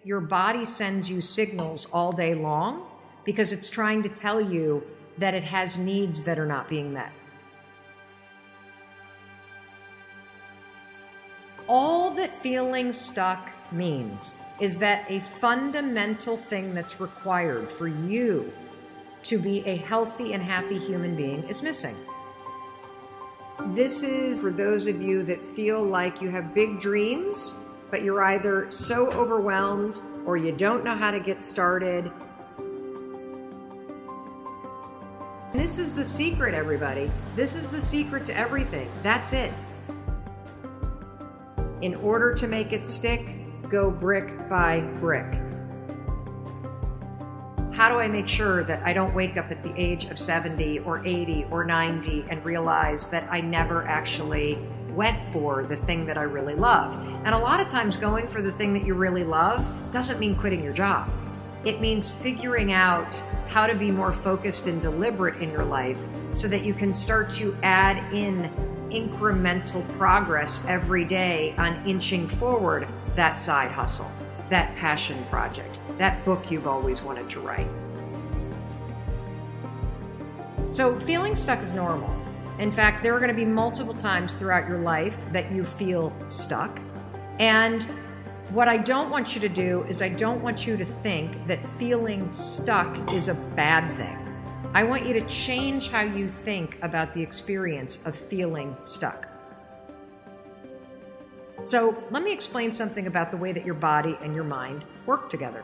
your body sends you signals all day long because it's trying to tell you that it has needs that are not being met. All that feeling stuck means is that a fundamental thing that's required for you to be a healthy and happy human being is missing. This is for those of you that feel like you have big dreams, but you're either so overwhelmed or you don't know how to get started. This is the secret, everybody. This is the secret to everything. That's it. In order to make it stick, go brick by brick. How do I make sure that I don't wake up at the age of 70 or 80 or 90 and realize that I never actually went for the thing that I really love? And a lot of times going for the thing that you really love doesn't mean quitting your job. It means figuring out how to be more focused and deliberate in your life so that you can start to add in incremental progress every day on inching forward that side hustle, that passion project, that book you've always wanted to write. So feeling stuck is normal. In fact, there are going to be multiple times throughout your life that you feel stuck. And what I don't want you to do is I don't want you to think that feeling stuck is a bad thing. I want you to change how you think about the experience of feeling stuck. So let me explain something about the way that your body and your mind work together.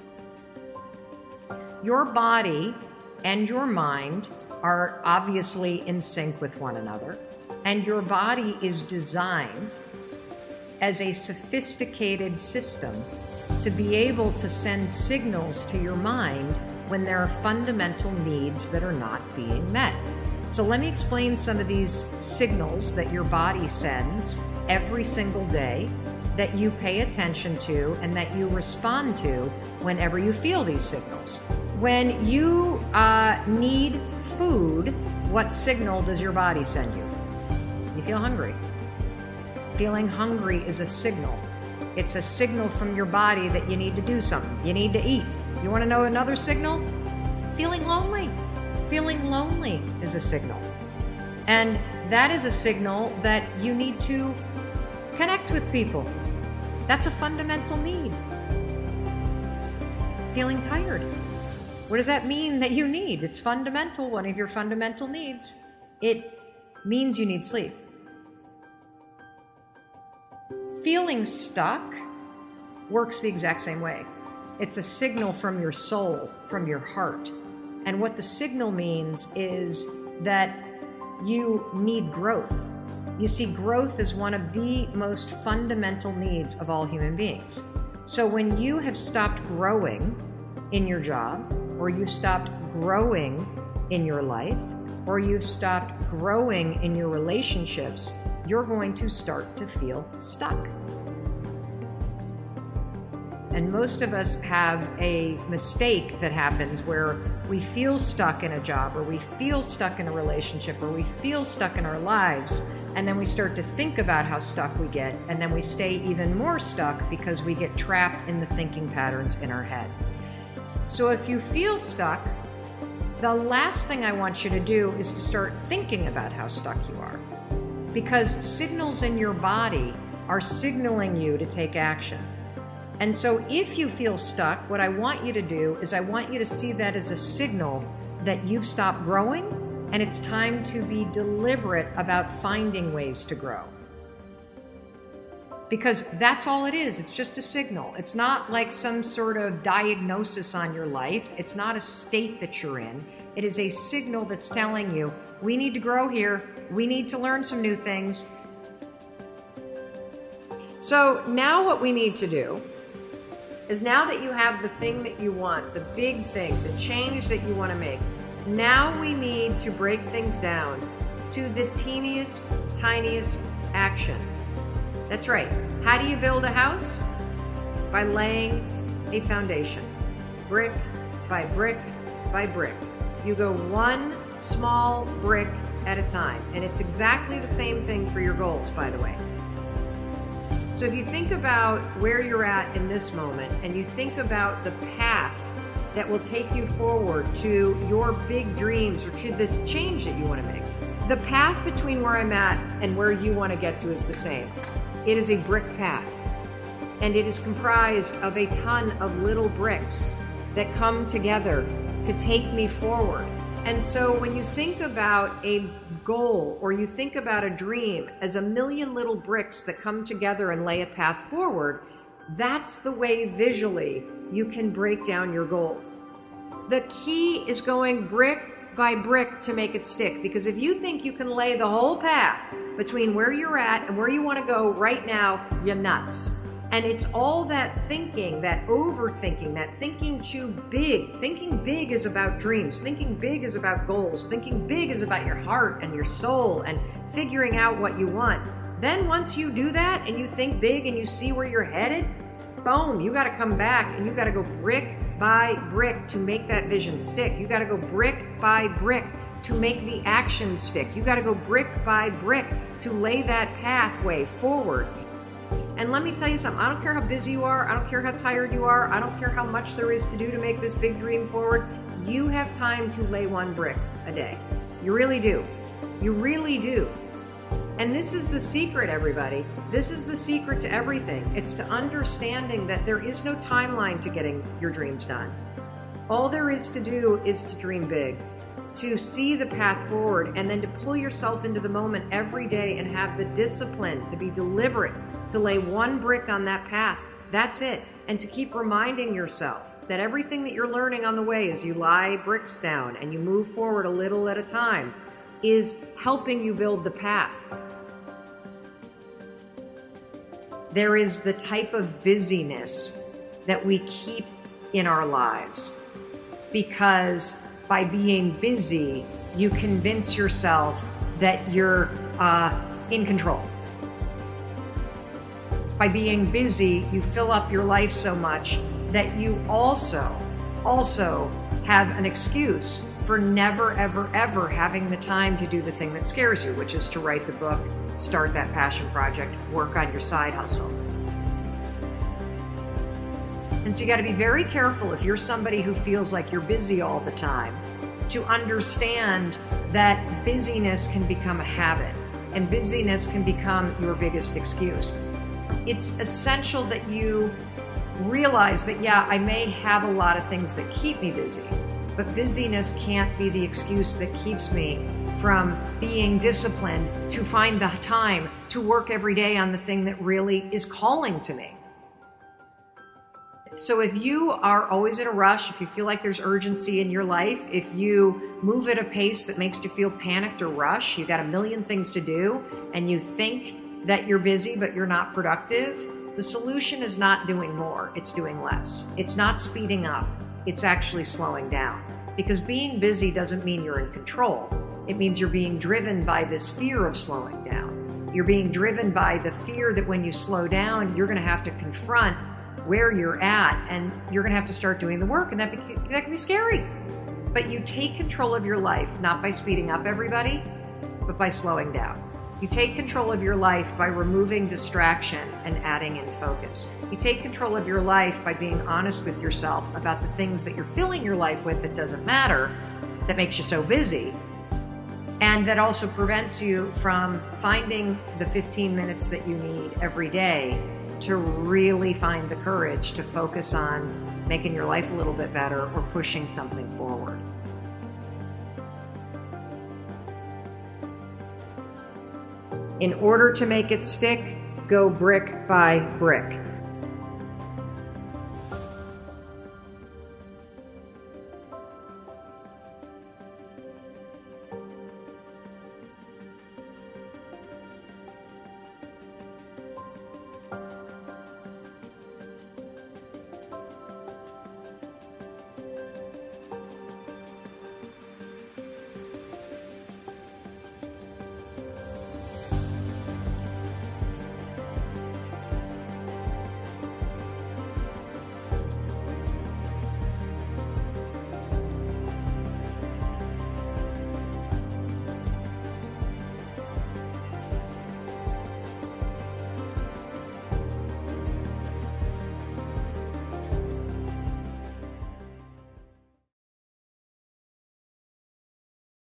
Your body and your mind are obviously in sync with one another, and your body is designed as a sophisticated system to be able to send signals to your mind when there are fundamental needs that are not being met. So let me explain some of these signals that your body sends every single day that you pay attention to and that you respond to whenever you feel these signals. When you need food, what signal does your body send you? You feel hungry. Feeling hungry is a signal. It's a signal from your body that you need to do something. You need to eat. You want to know another signal? Feeling lonely. Feeling lonely is a signal. And that is a signal that you need to connect with people. That's a fundamental need. Feeling tired. What does that mean that you need? It's fundamental, one of your fundamental needs. It means you need sleep. Feeling stuck works the exact same way. It's a signal from your soul, from your heart. And what the signal means is that you need growth. You see, growth is one of the most fundamental needs of all human beings. So when you have stopped growing in your job, or you've stopped growing in your life, or you've stopped growing in your relationships, you're going to start to feel stuck. And most of us have a mistake that happens where we feel stuck in a job, or we feel stuck in a relationship, or we feel stuck in our lives, and then we start to think about how stuck we get, and then we stay even more stuck because we get trapped in the thinking patterns in our head. So if you feel stuck, the last thing I want you to do is to start thinking about how stuck you are, because signals in your body are signaling you to take action. And so if you feel stuck, what I want you to do is I want you to see that as a signal that you've stopped growing, and it's time to be deliberate about finding ways to grow. Because that's all it is. It's just a signal. It's not like some sort of diagnosis on your life. It's not a state that you're in. It is a signal that's telling you, we need to grow here. We need to learn some new things. So now what we need to do is, now that you have the thing that you want, the big thing, the change that you want to make, now we need to break things down to the teeniest, tiniest action. That's right. How do you build a house? By laying a foundation, brick by brick by brick. You go one small brick at a time. And it's exactly the same thing for your goals, by the way. So if you think about where you're at in this moment, and you think about the path that will take you forward to your big dreams or to this change that you want to make, the path between where I'm at and where you want to get to is the same. It is a brick path, and it is comprised of a ton of little bricks that come together to take me forward. And so when you think about a goal or you think about a dream as a million little bricks that come together and lay a path forward, that's the way visually you can break down your goals. The key is going brick by brick to make it stick, because if you think you can lay the whole path between where you're at and where you want to go right now, you're nuts. And it's all that thinking, that overthinking, that thinking too big. Thinking big is about dreams. Thinking big is about goals. Thinking big is about your heart and your soul and figuring out what you want. Then once you do that and you think big and you see where you're headed, boom, you got to come back and you got to go brick by brick to make that vision stick. You got to go brick by brick to make the action stick. You got to go brick by brick to lay that pathway forward. And let me tell you something, I don't care how busy you are, I don't care how tired you are, I don't care how much there is to do to make this big dream forward, you have time to lay one brick a day. You really do. You really do. And this is the secret, everybody. This is the secret to everything. It's to understanding that there is no timeline to getting your dreams done. All there is to do is to dream big, to see the path forward, and then to pull yourself into the moment every day and have the discipline to be deliberate, to lay one brick on that path. That's it. And to keep reminding yourself that everything that you're learning on the way as you lie bricks down and you move forward a little at a time is helping you build the path. There is the type of busyness that we keep in our lives, because by being busy, you convince yourself that you're in control. By being busy, you fill up your life so much that you also have an excuse for never, ever, ever having the time to do the thing that scares you, which is to write the book, start that passion project, work on your side hustle. And so you got to be very careful, if you're somebody who feels like you're busy all the time, to understand that busyness can become a habit and busyness can become your biggest excuse. It's essential that you realize that, yeah, I may have a lot of things that keep me busy, but busyness can't be the excuse that keeps me from being disciplined to find the time to work every day on the thing that really is calling to me. So if you are always in a rush, if you feel like there's urgency in your life, if you move at a pace that makes you feel panicked or rushed, you got a million things to do, and you think that you're busy but you're not productive, the solution is not doing more, it's doing less. It's not speeding up, it's actually slowing down. Because being busy doesn't mean you're in control. It means you're being driven by this fear of slowing down. You're being driven by the fear that when you slow down, you're going to have to confront where you're at and you're going to have to start doing the work, and that can be scary. But you take control of your life not by speeding up, everybody, but by slowing down. You take control of your life by removing distraction and adding in focus. You take control of your life by being honest with yourself about the things that you're filling your life with that doesn't matter, that makes you so busy, and that also prevents you from finding the 15 minutes that you need every day to really find the courage to focus on making your life a little bit better or pushing something forward. In order to make it stick, go brick by brick.